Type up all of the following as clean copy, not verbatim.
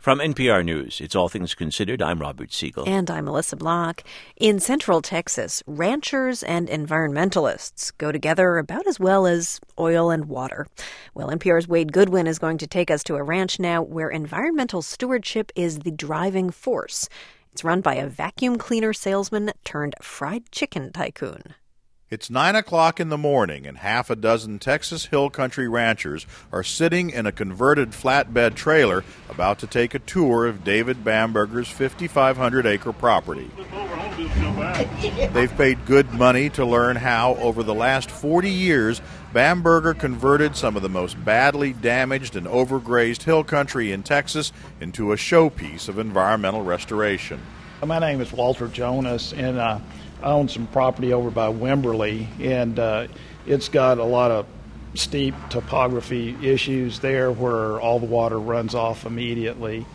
From NPR News, it's All Things Considered. I'm Robert Siegel. And I'm Melissa Block. In Central Texas, ranchers and environmentalists go together about as well as oil and water. Well, NPR's Wade Goodwin is going to take us to a ranch now where environmental stewardship is the driving force. It's run by a vacuum cleaner salesman turned fried chicken tycoon. It's 9 o'clock in the morning, and half a dozen Texas Hill Country ranchers are sitting in a converted flatbed trailer about to take a tour of David Bamberger's 5,500-acre property. They've paid good money to learn how, over the last 40 years, Bamberger converted some of the most badly damaged and overgrazed hill country in Texas into a showpiece of environmental restoration. My name is Walter Jonas, and I own some property over by Wimberley, and it's got a lot of steep topography issues there where all the water runs off immediately.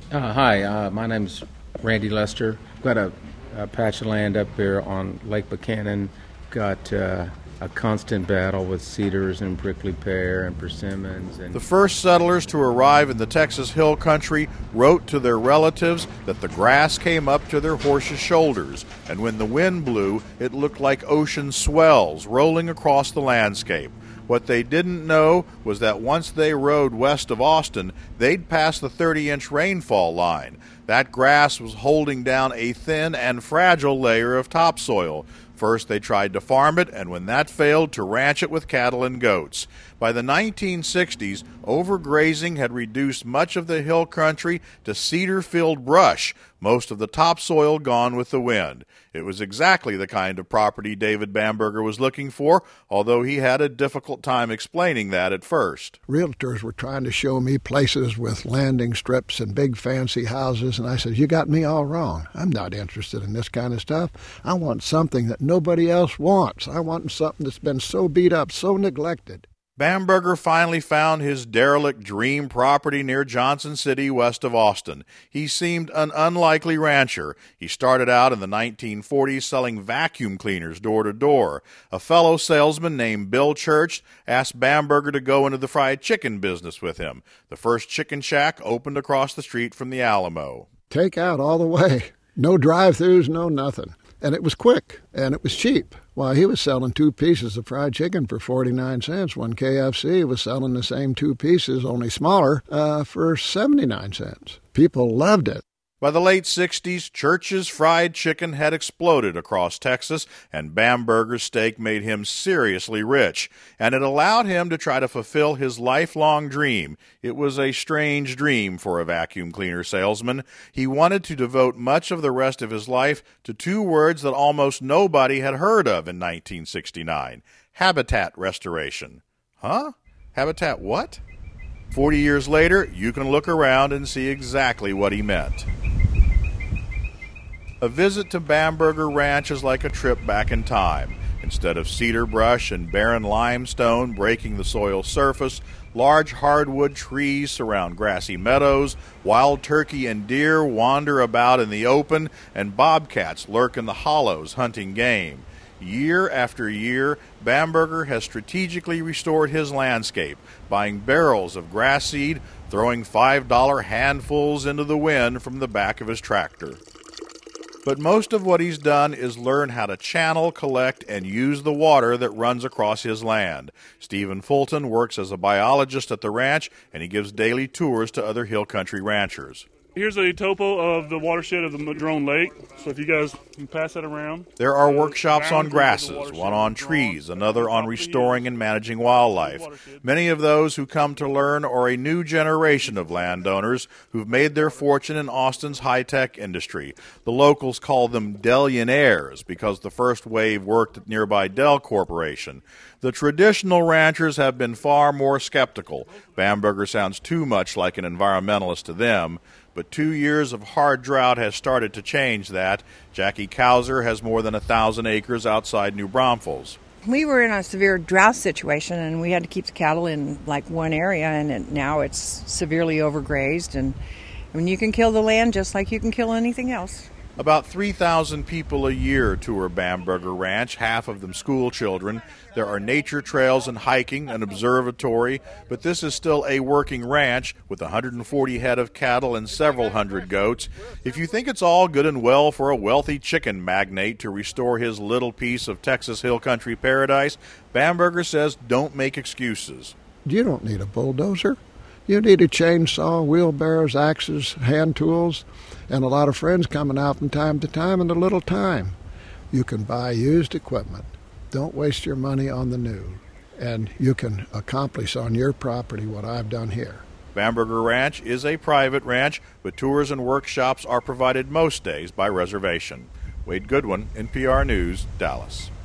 Hi, my name's Randy Lester. I've got a patch of land up here on Lake Buchanan. Got a constant battle with cedars and prickly pear and persimmons. The first settlers to arrive in the Texas Hill Country wrote to their relatives that the grass came up to their horses' shoulders, and when the wind blew, it looked like ocean swells rolling across the landscape. What they didn't know was that once they rode west of Austin, they'd pass the 30-inch rainfall line. That grass was holding down a thin and fragile layer of topsoil. First, they tried to farm it, and when that failed, to ranch it with cattle and goats. By the 1960s, overgrazing had reduced much of the hill country to cedar-filled brush, most of the topsoil gone with the wind. It was exactly the kind of property David Bamberger was looking for, although he had a difficult time explaining that at first. Realtors were trying to show me places with landing strips and big fancy houses, and I said, "You got me all wrong. I'm not interested in this kind of stuff. I want something that nobody else wants. I want something that's been so beat up, so neglected." Bamberger finally found his derelict dream property near Johnson City, west of Austin. He seemed an unlikely rancher. He started out in the 1940s selling vacuum cleaners door to door. A fellow salesman named Bill Church asked Bamberger to go into the fried chicken business with him. The first chicken shack opened across the street from the Alamo. Take out all the way. No drive-thrus, no nothing. And it was quick, and it was cheap. Why, he was selling 2 pieces of fried chicken for 49 cents when KFC was selling the same 2 pieces, only smaller, for 79 cents. People loved it. By the late 60s, Church's fried chicken had exploded across Texas, and Bamberger's steak made him seriously rich, and it allowed him to try to fulfill his lifelong dream. It was a strange dream for a vacuum cleaner salesman. He wanted to devote much of the rest of his life to 2 words that almost nobody had heard of in 1969: habitat restoration. Huh? Habitat what? 40 years later, you can look around and see exactly what he meant. A visit to Bamberger Ranch is like a trip back in time. Instead of cedar brush and barren limestone breaking the soil's surface, large hardwood trees surround grassy meadows, wild turkey and deer wander about in the open, and bobcats lurk in the hollows hunting game. Year after year, Bamberger has strategically restored his landscape, buying barrels of grass seed, throwing $5 handfuls into the wind from the back of his tractor. But most of what he's done is learn how to channel, collect, and use the water that runs across his land. Stephen Fulton works as a biologist at the ranch, and he gives daily tours to other hill country ranchers. Here's a topo of the watershed of the Madrone Lake, so if you guys can pass that around. There are workshops on grasses, one on trees, another on restoring and managing wildlife. Many of those who come to learn are a new generation of landowners who've made their fortune in Austin's high-tech industry. The locals call them Dellionaires because the first wave worked at nearby Dell Corporation. The traditional ranchers have been far more skeptical. Bamberger sounds too much like an environmentalist to them. But 2 years of hard drought has started to change that. Jackie Kauser has more than 1,000 acres outside New Braunfels. We were in a severe drought situation, and we had to keep the cattle in like one area, and now it's severely overgrazed. And I mean, you can kill the land just like you can kill anything else. About 3,000 people a year tour Bamberger Ranch, half of them school children. There are nature trails and hiking, an observatory, but this is still a working ranch with 140 head of cattle and several hundred goats. If you think it's all good and well for a wealthy chicken magnate to restore his little piece of Texas hill country paradise, Bamberger says don't make excuses. You don't need a bulldozer. You need a chainsaw, wheelbarrows, axes, hand tools, and a lot of friends coming out from time to time and a little time. You can buy used equipment. Don't waste your money on the new. And you can accomplish on your property what I've done here. Bamberger Ranch is a private ranch, but tours and workshops are provided most days by reservation. Wade Goodwin, NPR News, Dallas.